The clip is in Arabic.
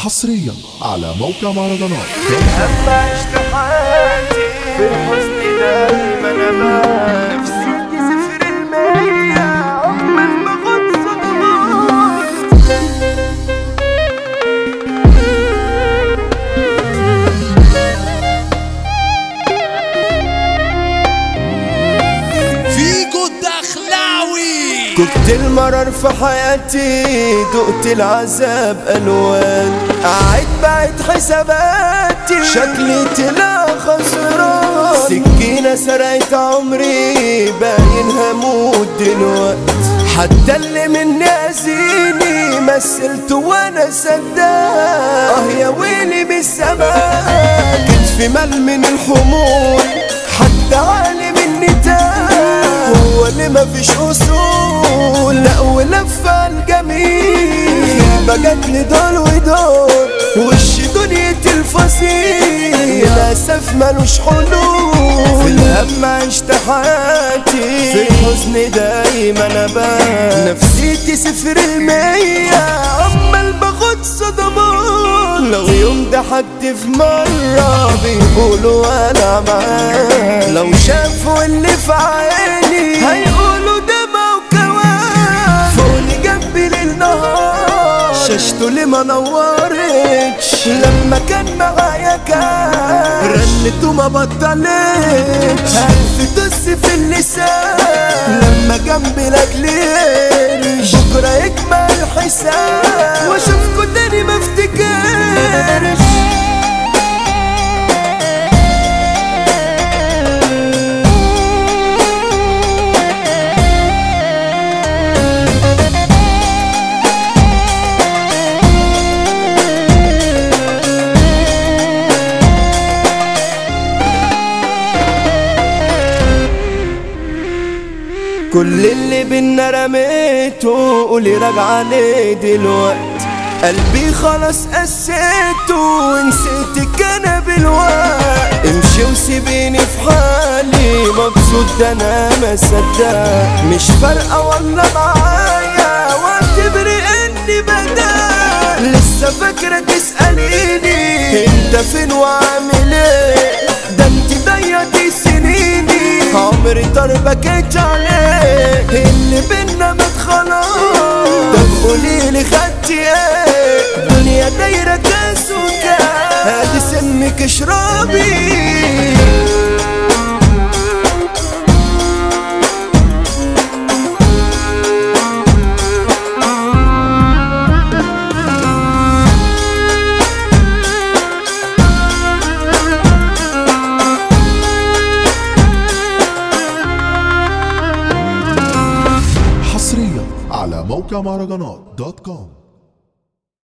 حصريا على موقع مهرجانات. أما عشت حياتي في الحزن دايما أنا نفسيتي صفر المية عمال باخد صدمات. فيجو الدخلاوي. كوكتيل مرر في حياتي دقت العذاب ألوان، قاعد بعد حساباتي شكلي طلع خسران، سكينة سرقت عمري باين هموت دلوقت، حتى اللي مني أذيني مثلت وأنا صدقت. يا ويلي بالزمان كتفي مال من الحمول، حتى عالي مني تاه، هو اللي مفيش أصول لا ولف الجميل، بجتني دول ودول وش دنيا الفصيل، للأسف ملوش حلول. في الهم عشت حياتي في الحزن دايما أبان، نفسيتي صفر المية عمال باخد صدمات، لو يوم ضحكت في مرة بيقولوا أنا معاه، لو شافوا اللي في عيني هيقولوا دمع وكوان، فوقني جنبي ليل نهار شاشته اللي ما نورتش، لما كان معايا كان رنت وما بطلتش، ألف دس في اللسان لما جنبي لاجليش، بكرة يكمل حساب واشوفكوا تاني ما افتكرش. كل اللي بينا رميته قولي راجع ليه دلوقت، قلبي خلاص قسيته ونسيتك انا بالوقت، امشي وسيبيني في حالي مبسوط ده انا ما صدقت، مش فارقه والله معايا واعتبري اني بدأت، لسه فاكره تسأليني انت فين وعامل ايه، ده انت ضيعتي سنيني عمري بكيت عليه، اللي بينا مات خلاص، طب قوليلي خدتي ايه، دنيا دايرة كاس وكاس، هادي سمك اشربي. حصريا على موقع مهرجانات.com.